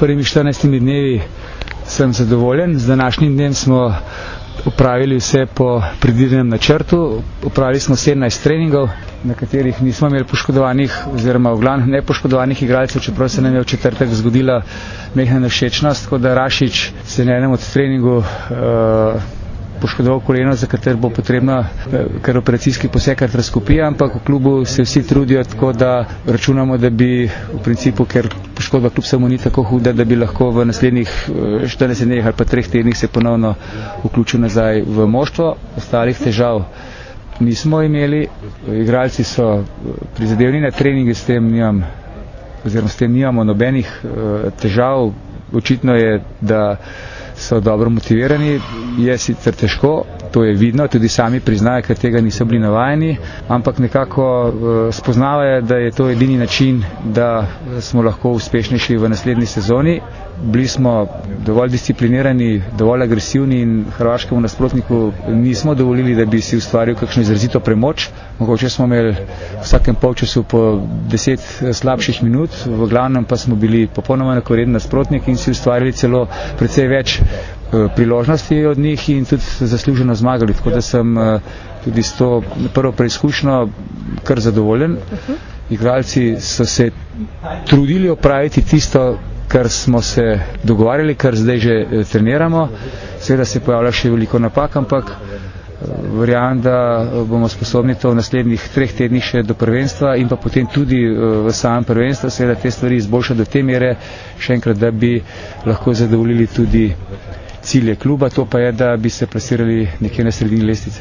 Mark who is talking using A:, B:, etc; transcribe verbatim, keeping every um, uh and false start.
A: prvimi štirinajstimi dnevi sem zadovoljen. Z današnjim dnem smo opravili vse po predvidenem načrtu. Opravili smo sedemnajst treningov, na katerih nismo imeli poškodovanih oziroma v glavnem nepoškodovanih igralcev, čeprav se nam je v četrtek zgodila majhna nevšečnost, tako da Rašič se na enem od treningov uh, poškodoval koleno, za katero bo potrebno kar operacijski poseg artroskopije, ampak v klubu se vsi trudijo, tako da računamo, da bi v principu, ker poškodba kljub samo ni tako huda, da bi lahko v naslednjih štirinajstih dneh ali pa treh tednih se ponovno vključil nazaj v moštvo. Ostalih težav nismo imeli, igralci so prizadevni na treningi, s tem nimam, oziroma s tem nimamo nobenih težav. Očitno je, da so dobro motivirani, je sicer težko, to je vidno, tudi sami priznajo, ker tega niso bili navajeni, ampak nekako uh, spoznavajo, da je to edini način, da smo lahko uspešnejši v naslednji sezoni. Bili smo dovolj disciplinirani, dovolj agresivni in hrvaškemu nasprotniku nismo dovolili, da bi si ustvaril kakšno izrazito premoč. Mogoče smo imeli v vsakem polčasu po deset slabših minut, v glavnem pa smo bili popolnoma enakovreden nasprotnik in si ustvarili celo precej več priložnosti od njih in tudi zasluženo zmagali. Tako da sem tudi s to prvo preizkušnjo kar zadovoljen. Igralci so se trudili opraviti tisto, kar smo se dogovarjali, kar zdaj že treniramo. Seveda se pojavlja še veliko napak, ampak verjamem, da bomo sposobni to v naslednjih treh tednih še do prvenstva in pa potem tudi v samem prvenstvu seveda te stvari izboljšati do te mere, še enkrat, da bi lahko zadovoljili tudi cilje kluba, to pa je, da bi se plasirali nekje na sredini lestvice.